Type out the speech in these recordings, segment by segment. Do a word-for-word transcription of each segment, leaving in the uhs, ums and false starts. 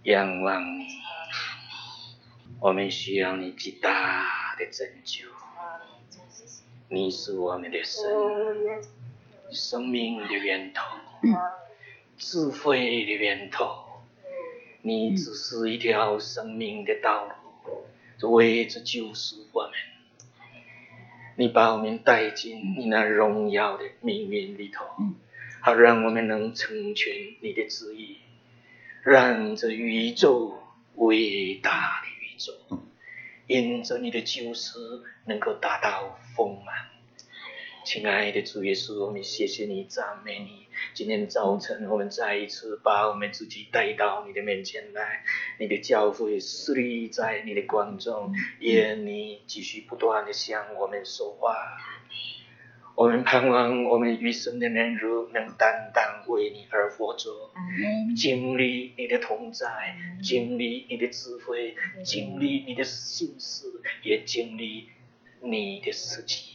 仰望你，我们需要你极大的拯救。你是我们的神，生命的源头，智慧的源头。你只是一条生命的道路，为着救赎我们。你把我们带进你那荣耀的命运里头，好让我们能成全你的旨意，让这宇宙伟大的宇宙因着你的救赎能够达到丰满。亲爱的主耶稣，我们谢谢你，赞美你。今天早晨我们再一次把我们自己带到你的面前来，你的教会设立在你的光中，愿你继续不断的向我们说话。我们盼望我们余生的年日能单单为你而活着，经历你的同在，经历你的智慧，经历你的心思，也经历你的事迹。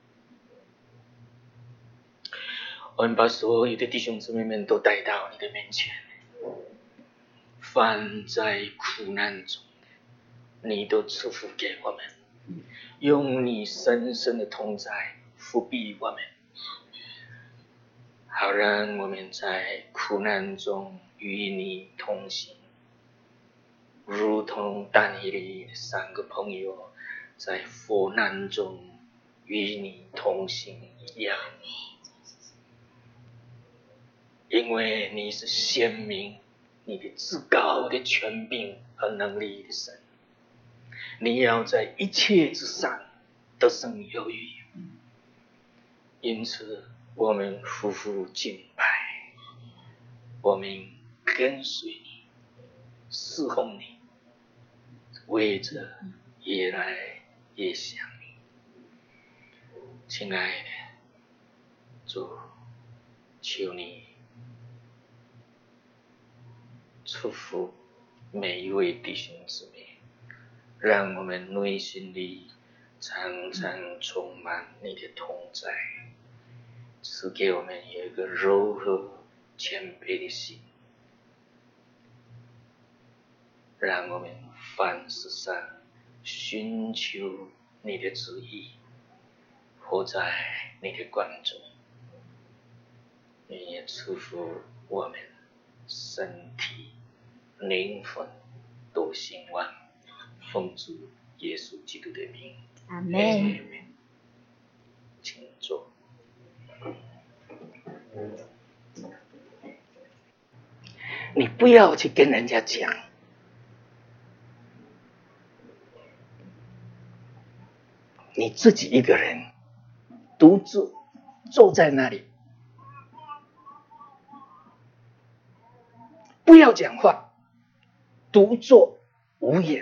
我们把所有的弟兄姊妹们都带到你的面前，凡在苦难中你都赐福给我们，用你深深的同在扶庇我们，好让我们在苦难中与你同行，如同但以理的三个朋友在苦难中与你同行一样。因为你是鲜明你的至高的权柄和能力的神，你要在一切之上得胜有余。因此我们夫妇敬拜，我们跟随你，侍奉你，为着越来越像你。亲爱的主，求你祝福每一位弟兄姊妹，让我们内心里常常充满你的同在，赐给我们有一个柔和谦卑的心，让我们凡事上寻求你的旨意，活在你的光中。你也赐福我们身体灵魂都兴旺，奉主耶稣基督的名， 阿们。 请坐。你不要去跟人家讲，你自己一个人独自坐在那里，不要讲话，独坐无言。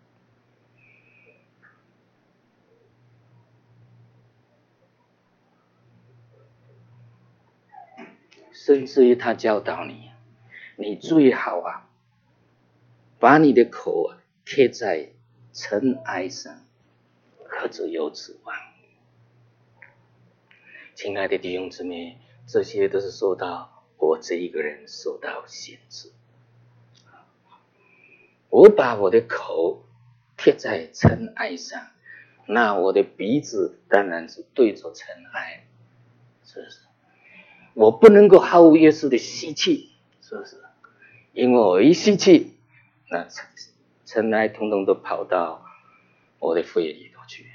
甚至于他教导你，你最好啊，把你的口啊贴在尘埃上，可只有指望。亲爱的弟兄姊妹，这些都是受到我这一个人受到限制。我把我的口贴在尘埃上，那我的鼻子当然是对着尘埃，是不是？我不能够毫无约束的吸气，是不是？因为我一吸气，那尘尘埃统统都跑到我的肺里头去。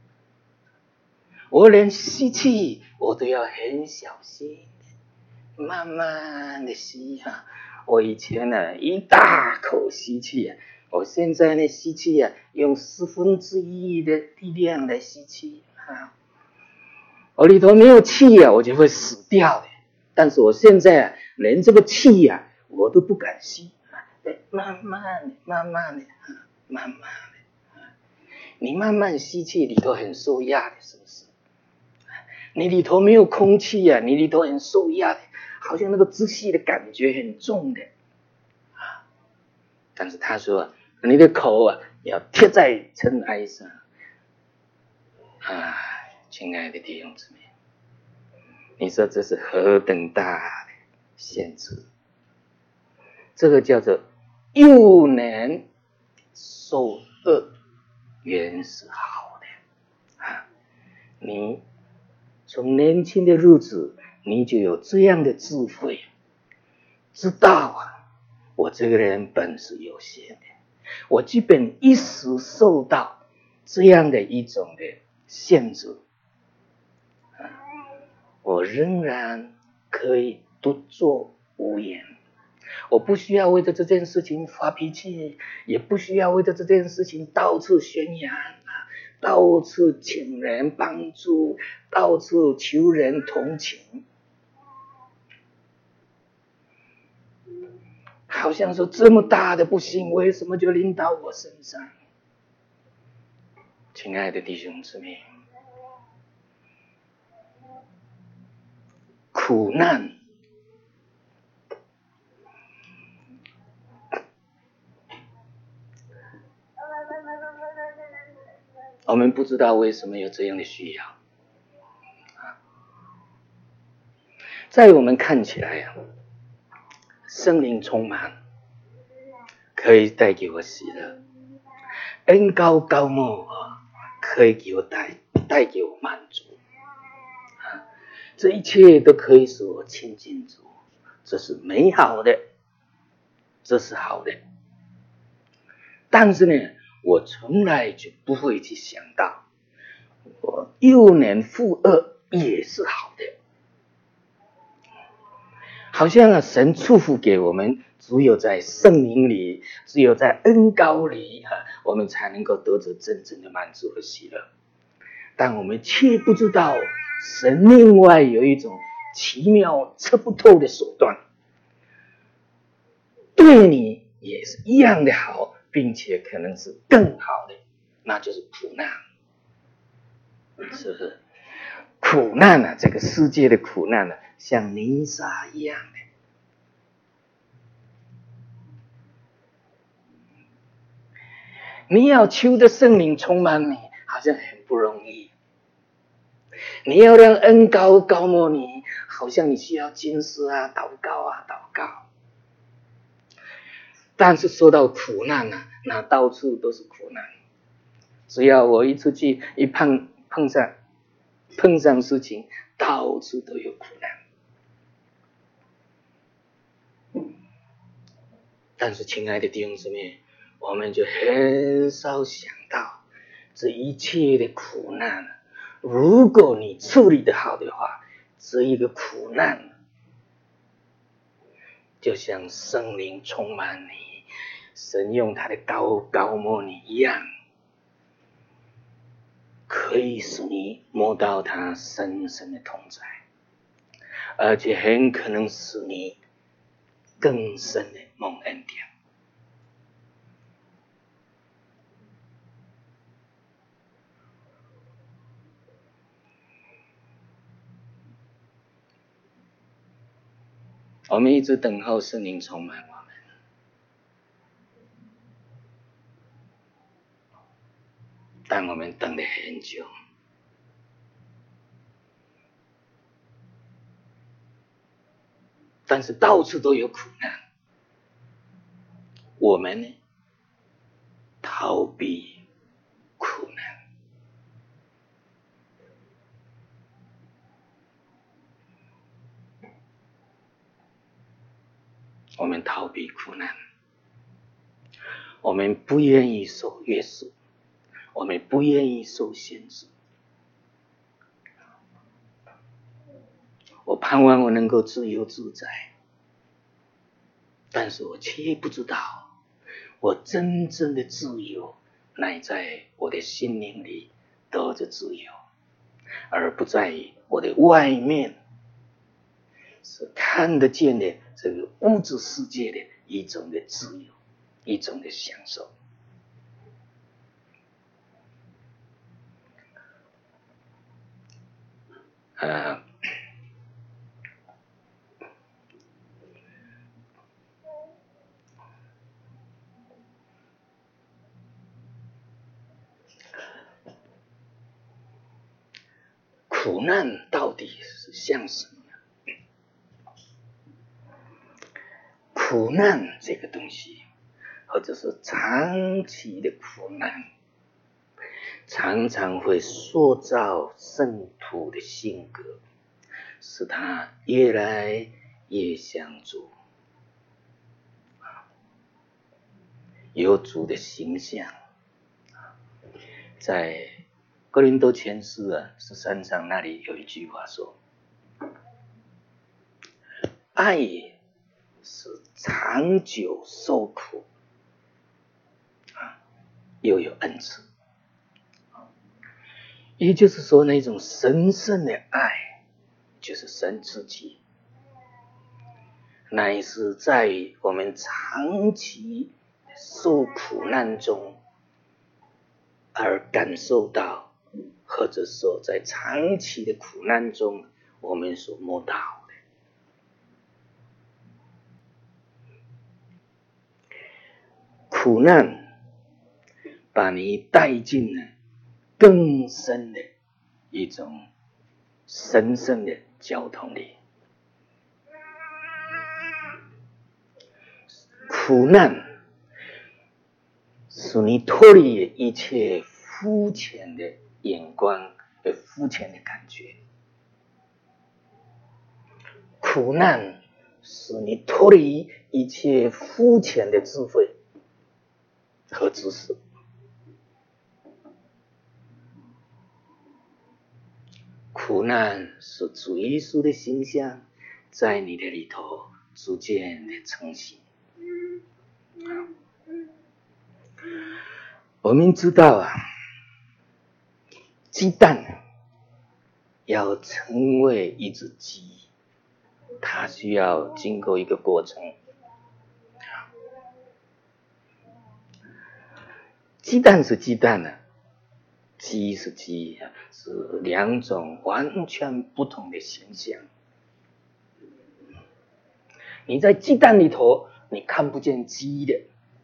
我连吸气我都要很小心，慢慢的吸啊。我以前呢、啊、一大口吸气啊，我现在呢吸气啊用四分之一的力量来吸气啊。我里头没有气啊，我就会死掉的。但是我现在啊，连这个气啊，我都不敢吸，慢慢的、慢慢的、慢慢的。你慢慢吸气，里头很受压的，是不是？你里头没有空气啊，你里头很受压的，好像那个窒息的感觉很重的。但是他说，你的口啊，要贴在尘埃上。啊，亲爱的弟兄姊妹，你说这是何等大的限制？这个叫做又能受恶，原是好的啊！你从年轻的日子，你就有这样的智慧，知道啊，我这个人本是有限的，我即便一时受到这样的一种的限制，啊，我仍然可以独坐无言。我不需要为着这件事情发脾气，也不需要为着这件事情到处宣扬，到处请人帮助，到处求人同情。好像说这么大的不幸，为什么就临到我身上？亲爱的弟兄姊妹，苦难我们不知道为什么有这样的需要，在我们看起来啊，圣灵充满，可以带给我喜乐；恩高高莫啊，可以给我带带给我满足。啊，这一切都可以使我亲近主，这是美好的，这是好的。但是呢，我从来就不会去想到，我幼年负恶也是好的。好像啊，神祝福给我们，只有在圣灵里，只有在恩膏里，啊，我们才能够得着真正的满足和喜乐。但我们却不知道，神另外有一种奇妙测不透的手段，对你也是一样的好，并且可能是更好的，那就是苦难，是不是？苦难啊，这个世界的苦难啊，像泥沙一样的。你要求的圣灵充满你，好像很不容易。你要让恩膏膏抹你，好像你需要金丝啊、祷告啊、祷告。但是说到苦难啊，那到处都是苦难。只要我一出去，一碰碰上碰上事情，到处都有苦难。但是亲爱的弟兄姊妹，我们就很少想到这一切的苦难，如果你处理得好的话，这一个苦难就像圣灵充满你，神用他的膏膏抹你一样，可以使你摸到他深深的同在，而且很可能使你更深的蒙恩典。我们一直等候圣灵充满我们，但我们等了很久，但是到处都有苦难，我们呢，逃避苦难。我们逃避苦难，我们不愿意受约束，我们不愿意受限制。我盼望我能够自由自在，但是我却不知道，我真正的自由乃在我的心灵里得着自由，而不在于我的外面是看得见的这个物质世界的一种的自由，一种的享受。呃，苦难到底是像什么？苦难这个东西， 或者是长期的苦难，常常会塑造圣徒的性格，使他越来越像主，有主的形象。在哥林多前书啊十三章那里有一句话说，爱是长久受苦，又有恩慈。也就是说，那种神圣的爱就是神自己，乃是在于我们长期受苦难中而感受到，或者说在长期的苦难中我们所摸到的。苦难把你带进了更深的一种神圣的交通里。苦难使你脱离一切肤浅的眼光和肤浅的感觉，苦难使你脱离一切肤浅的智慧和知识，苦难使主耶稣的形象在你的里头逐渐的成型。我们知道啊，鸡蛋要成为一只鸡，它需要经过一个过程。鸡蛋是鸡蛋啊，鸡是鸡，是两种完全不同的形象。你在鸡蛋里头，你看不见鸡的。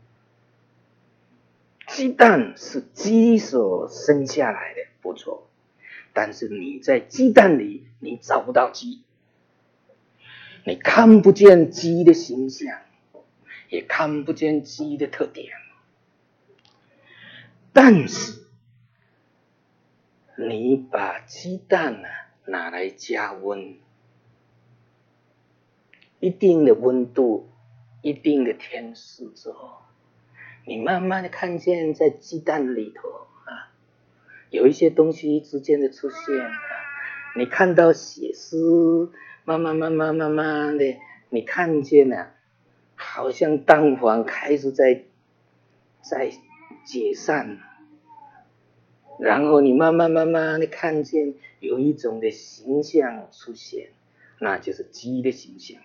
鸡蛋是鸡所生下来的，不错，但是你在鸡蛋里，你找不到鸡，你看不见鸡的形象，也看不见鸡的特点。但是你把鸡蛋啊拿来加温，一定的温度，一定的天数之后，你慢慢的看见在鸡蛋里头啊，有一些东西之间的出现啊，你看到血丝慢慢慢慢慢慢的，你看见啊，好像蛋黄开始在在解散，然后你慢慢慢慢的看见有一种的形象出现，那就是鸡的形象。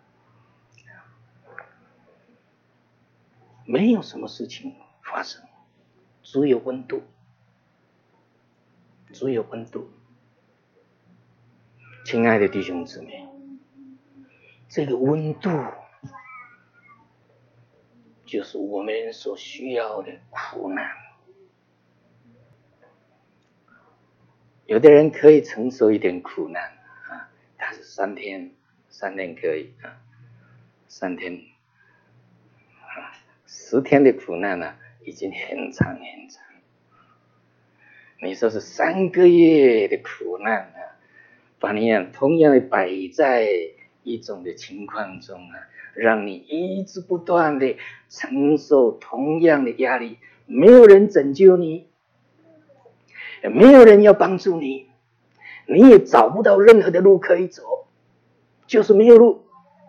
没有什么事情发生，只有温度，只有温度。亲爱的弟兄姊妹，这个温度就是我们所需要的苦难。有的人可以承受一点苦难啊，但是三天，三天可以啊，三天。十天的苦难啊，已经很长很长。你说是三个月的苦难啊，把你啊同样的摆在一种的情况中啊，让你一直不断的承受同样的压力，没有人拯救你，没有人要帮助你，你也找不到任何的路可以走，就是没有路。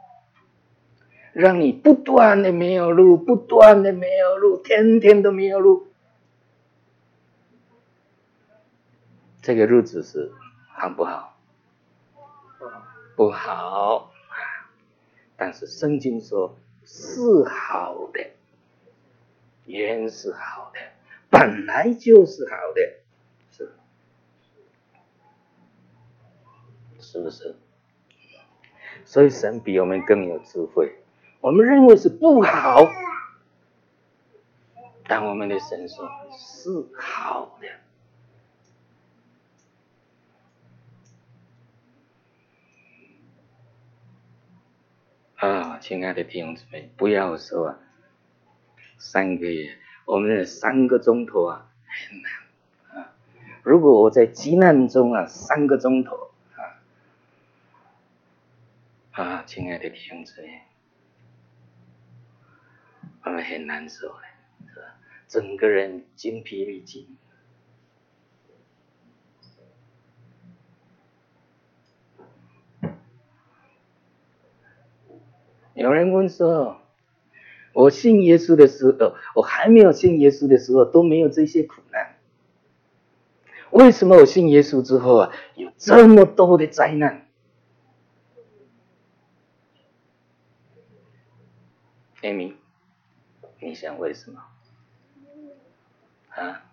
让你不断的没有路，不断的没有路，天天都没有路。这个日子是好不好？不好。但是圣经说是好的，原是好的，本来就是好的，是是不是？所以神比我们更有智慧。我们认为是不好，但我们的神说是好的。啊，亲爱的弟兄姊妹，不要说三个月，我们的三个钟头啊，很难啊。如果我在急难中啊，三个钟头啊，啊，亲爱的弟兄姊妹，我们很难受的，是吧？整个人精疲力尽。有人问说，我信耶稣的时候，我还没有信耶稣的时候都没有这些苦难，为什么我信耶稣之后啊，有这么多的灾难？艾米，你想为什么？啊？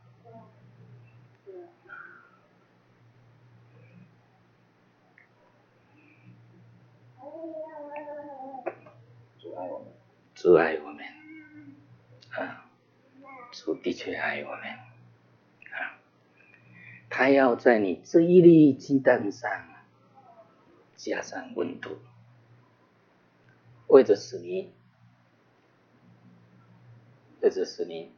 主爱我们，啊，主的确爱我们，啊，他要在你这一粒鸡蛋上加上温度，为着使你，为着使你，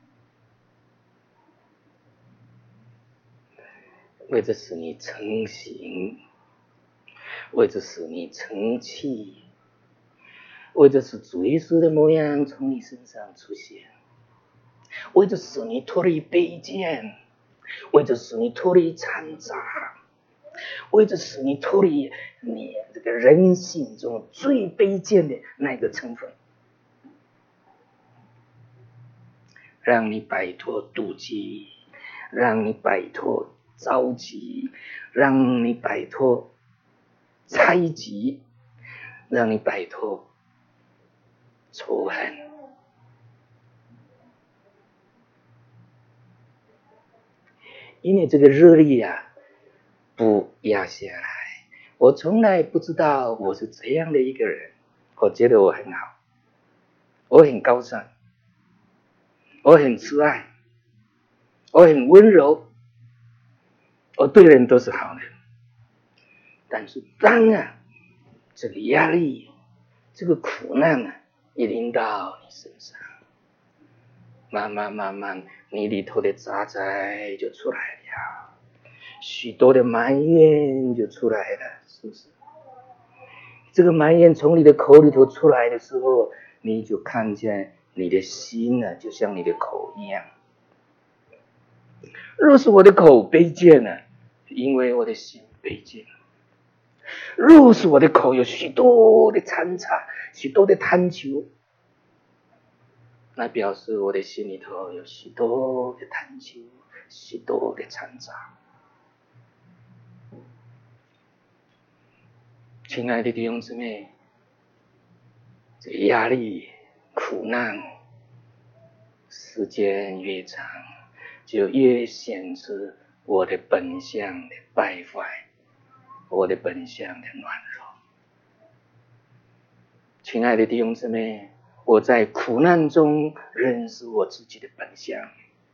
为着使你成型，为着使你成器，为着使主耶稣的模样从你身上出现，为着使你脱离卑贱，为着使你脱离残渣，为着使你脱离你这个人性中最卑贱的那个成分，让你摆脱妒忌，让你摆脱着急，让你摆脱猜忌，让你摆脱仇恨。因为这个热力啊，不压下来。我从来不知道我是这样的一个人，我觉得我很好，我很高尚，我很慈爱，我很温柔，我对人都是好的。但是当啊，这个压力，这个苦难啊，一临到你身上，慢慢慢慢，你里头的杂灾就出来了，许多的埋怨就出来了，是不是？这个埋怨从你的口里头出来的时候，你就看见你的心呢，就像你的口一样。若是我的口卑贱呢，因为我的心卑贱；若是我的口有许多的残差，许多的贪求，那表示我的心里头有许多的贪求，许多的残渣。亲爱的弟兄姊妹，这个压力、苦难，时间越长，就越显出我的本相的败坏，我的本相的软弱。亲爱的弟兄姊妹，我在苦难中认识我自己的本相，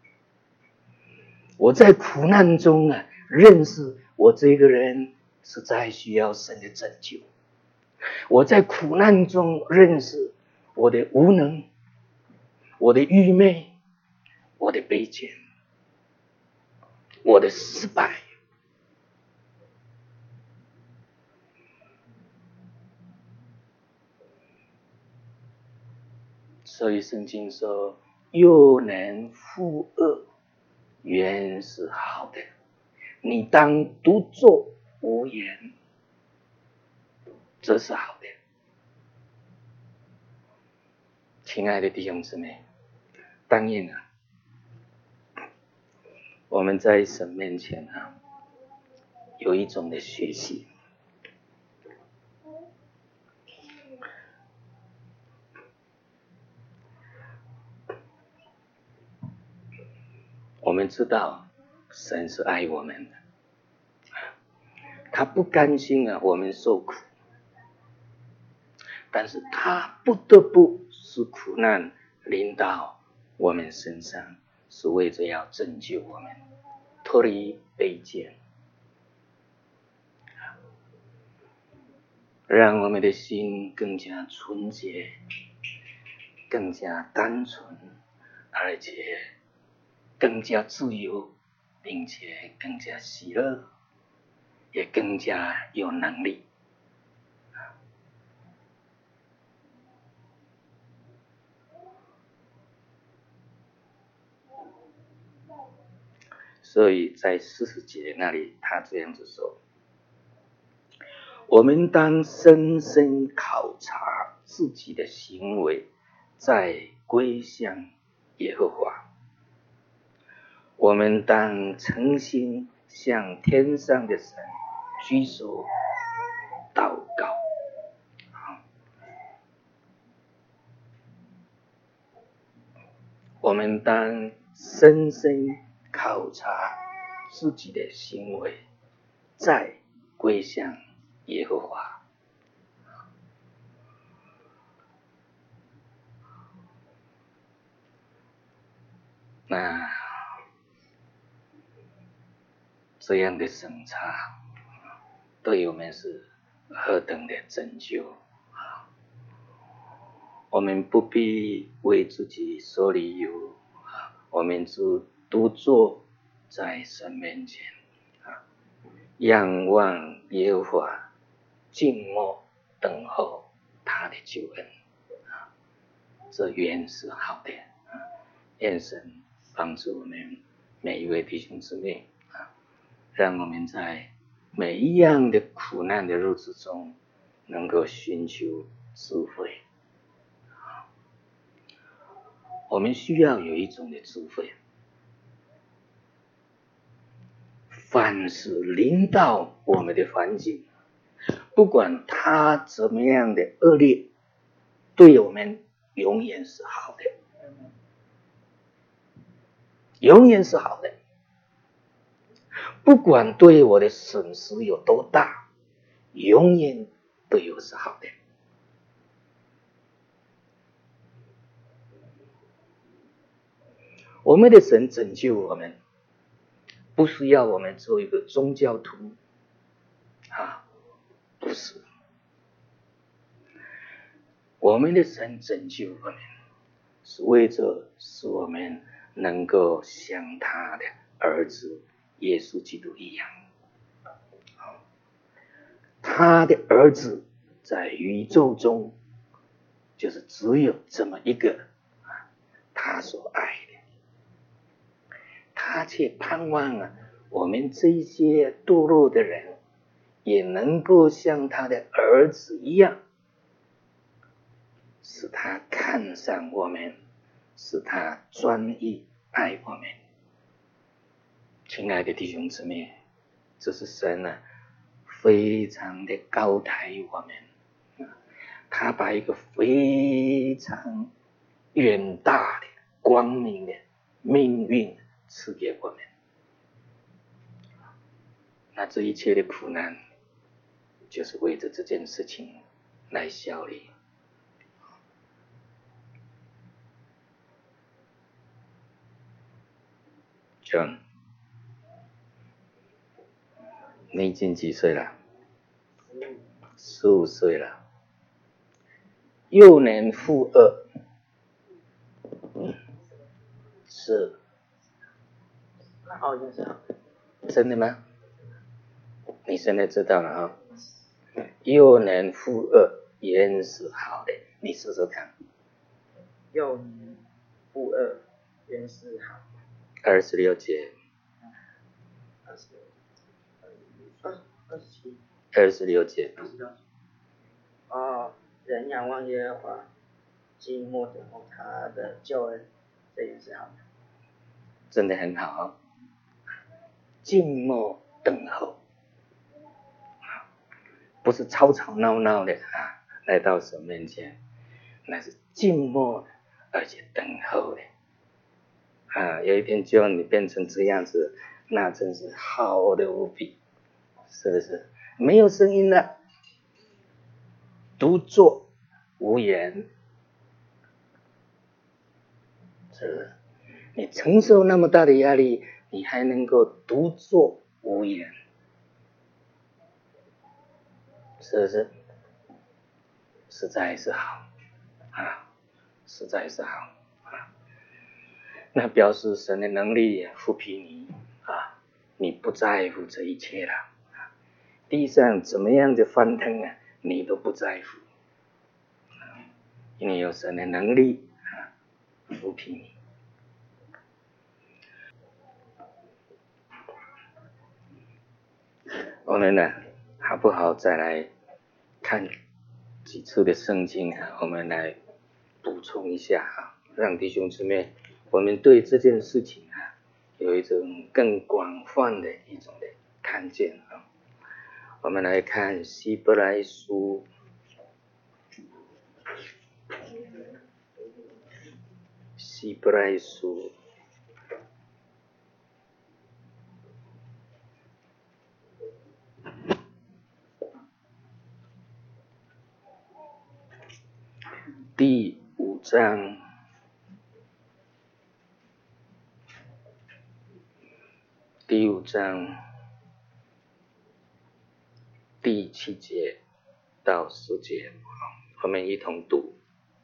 我在苦难中啊，认识我这个人实在需要神的拯救。我在苦难中认识我的无能，我的愚昧，我的卑贱，我的失败。所以圣经说，又能负恶，原是好的，你当独坐无言，这是好的。亲爱的弟兄姊妹，当然啊，我们在神面前啊，有一种的学习。我们知道神是爱我们的，他不甘心啊我们受苦，但是他不得不使苦难临到我们身上，是为着要拯救我们脱离卑贱，让我们的心更加纯洁， 更加单纯，而且更加自由，并且更加喜乐，也更加有能力。所以在四十节那里，他这样子说：我们当深深考察自己的行为，再归向耶和华。我们当诚心向天上的神举手祷告。我们当深深考察自己的行为，再归向耶和华。那这样的审查对我们是何等的拯救！我们不必为自己说理由，我们只独坐在神面前，仰望耶和华，静默等候他的救恩。这原是好的，愿神帮助我们每一位弟兄姊妹，让我们在每一样的苦难的日子中，能够寻求智慧。我们需要有一种的智慧，凡是临到我们的环境，不管它怎么样的恶劣，对我们永远是好的，永远是好的。不管对我的损失有多大，永远对我是好的。我们的神拯救我们，不是要我们做一个宗教徒啊，不是。我们的神拯救我们，是为着使我们能够像他的儿子耶稣基督一样。他的儿子在宇宙中就是只有这么一个，他所爱的，他却盼望啊，我们这些堕落的人也能够像他的儿子一样，使他看上我们，使他专一爱我们。亲爱的弟兄姊妹，这是神啊非常的高抬我们，他把一个非常远大的光明的命运赐给我们。那这一切的苦难就是为着这件事情来效力。John， 你已经几岁了？十五岁了。幼年负二，嗯，是。 那好像是好的。 真的吗？你现在知道了啊？幼年负二原是好的，你试试看。 幼年负二原是好。 二十六节。 二十六。二二十七。 二十六节。 二十六节。哦，人仰望耶和华，静默等候他的救恩，这也是好的。 真的很好啊！静默等候，不是吵吵闹闹的啊，来到神面前，那是静默的，而且等候的啊。有一天就你变成这样子，那真是好的无比，是不是？没有声音了，独坐无言，是不是？你承受那么大的压力，你还能够独坐无言，是不是？实在是好啊！ 实在是好啊。那表示神的能力抚庇你啊，你不在乎这一切了。地上怎么样的翻腾啊，你都不在乎，因为有神的能力啊抚庇你。我们呢，好不好再来看几次的圣经啊？我们来补充一下啊，让弟兄姊妹，我们对这件事情啊，有一种更广泛的一种的看见啊。我们来看希伯来书，希伯来书第五章第五章第七节到十节，我们一同读。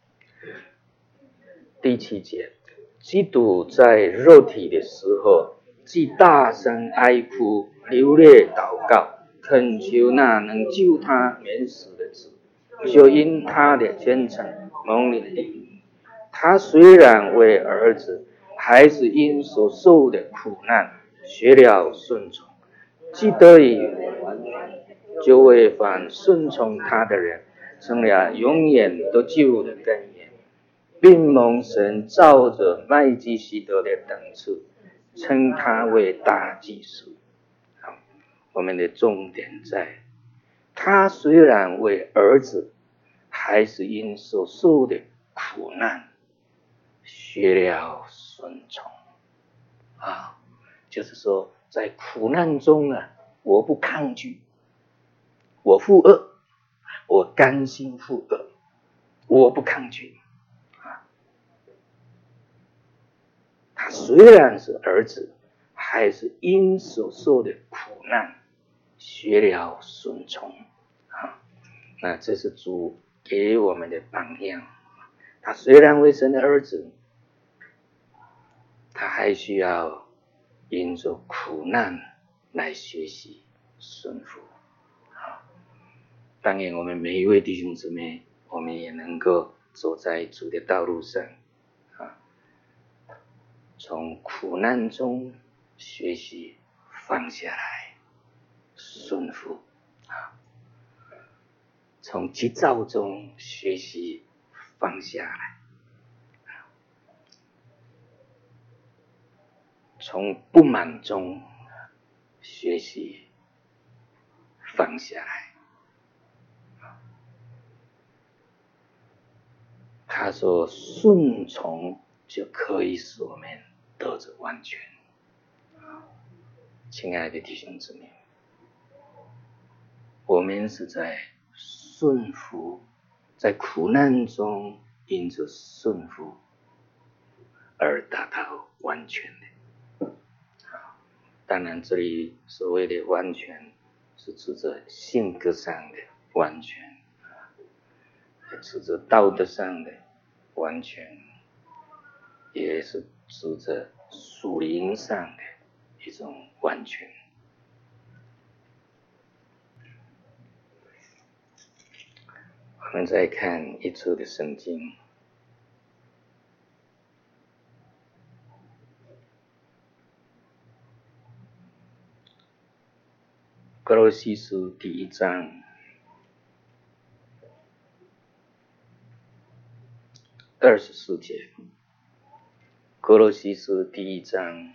第七节，基督在肉体的时候，既大声哀哭，流泪祷告，恳求那能救他免死的子，就因他的虔诚蒙领地。他虽然为儿子，还是因所受的苦难学了顺从，既得以就为凡顺从他的人成了永远得救的根源，并蒙神照着麦基洗德的等次称他为大祭司。我们的重点在他虽然为儿子，还是因所受的苦难学了顺从啊，就是说在苦难中啊，我不抗拒，我负恶，我甘心负恶，我不抗拒啊。他虽然是儿子，还是因所受的苦难学了顺从啊。那这是主给我们的榜样。他虽然为神的儿子，他还需要因着苦难来学习顺服啊。当然我们每一位弟兄姊妹，我们也能够走在主的道路上啊，从苦难中学习放下来顺服啊，从急躁中学习放下来，从不满中学习放下来。他说顺从就可以使我们得着完全。亲爱的弟兄姊妹，我们是在顺服，在苦难中因着顺服而达到完全的。当然这里所谓的完全是指着性格上的完全，指着道德上的完全，也是指着属灵上的一种完全。我们再看一处的圣经，歌罗西书第一章二十四节，歌罗西书第一章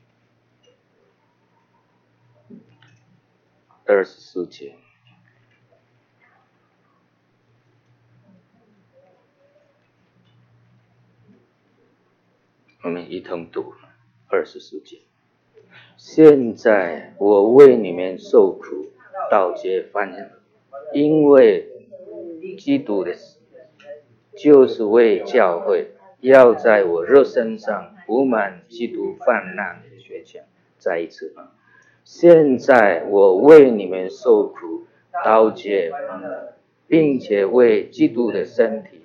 二十四节。我们一同读二十四节。现在我为你们受苦，到皆欢喜，因为基督的死，就是为教会，要在我肉身上补满基督泛滥的缺欠。再一次啊，现在我为你们受苦，到皆欢喜，并且为基督的身体，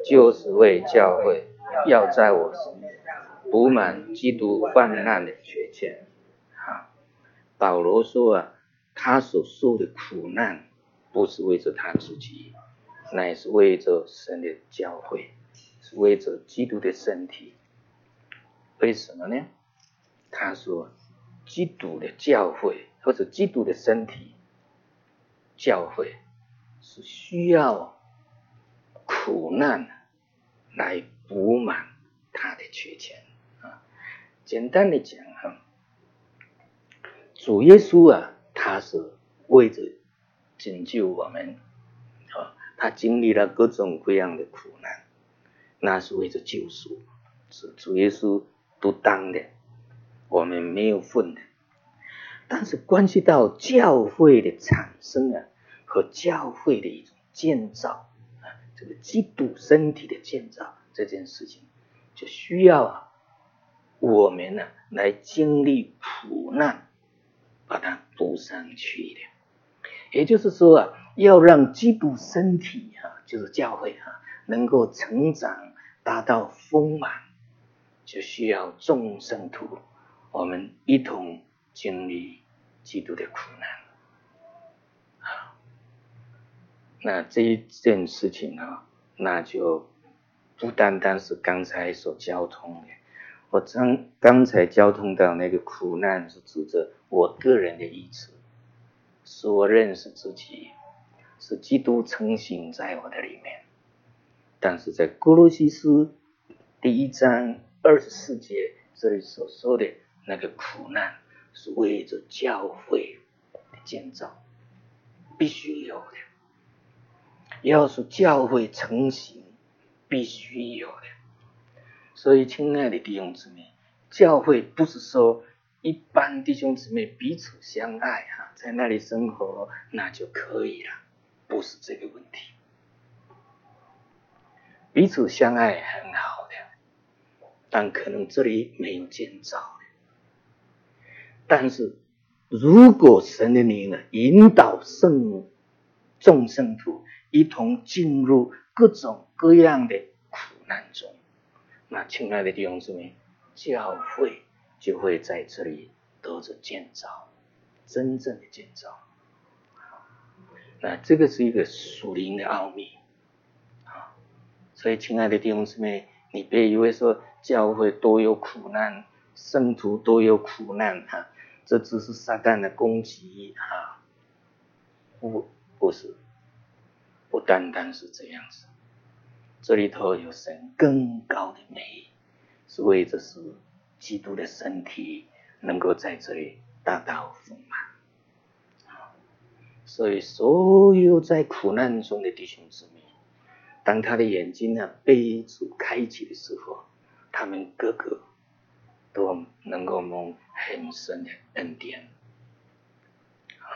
就是为教会要在我身上补满基督患难的缺欠。啊，保罗说啊，他所受的苦难不是为着他自己，乃是为着神的教会，是为着基督的身体。为什么呢？他说基督的教会或者基督的身体，教会是需要苦难来补满他的缺欠啊。简单的讲啊，主耶稣啊，他是为着拯救我们啊，他经历了各种各样的苦难，那是为着救赎，是主耶稣独当的，我们没有份的。但是关系到教会的产生啊，和教会的一种建造啊，这个基督身体的建造这件事情，就需要啊我们呢、啊、来经历苦难，把它补上去的。也就是说啊，要让基督身体啊，就是教会啊，能够成长达到丰满，就需要众圣徒我们一同经历基督的苦难。好，那这一件事情啊，那就不单单是刚才所交通的。我刚刚才交通到那个苦难是指着我个人的意思，是我认识自己，是基督成型在我的里面。但是在哥罗西书第一章二十四节这里所说的那个苦难，是为着教会的建造，必须有的。要是教会成型，必须有的。所以亲爱的弟兄姊妹，教会不是说一般弟兄姊妹彼此相爱啊，在那里生活那就可以了，不是这个问题。彼此相爱很好的，但可能这里没有建造的。但是如果神的灵呢，引导圣众圣徒一同进入各种各样的苦难中，那亲爱的弟兄姊妹，教会就会在这里得着建造，真正的建造。那这个是一个属灵的奥秘。所以亲爱的弟兄姊妹，你别以为说教会都有苦难，圣徒都有苦难啊，这只是撒旦的攻击啊，不不是，不单单是这样子，这里头有神更高的美意，是为着使基督的身体能够在这里达到丰满。所以所有在苦难中的弟兄姊妹，当他的眼睛呢被主开启的时候，他们个个都能够蒙很深的恩典，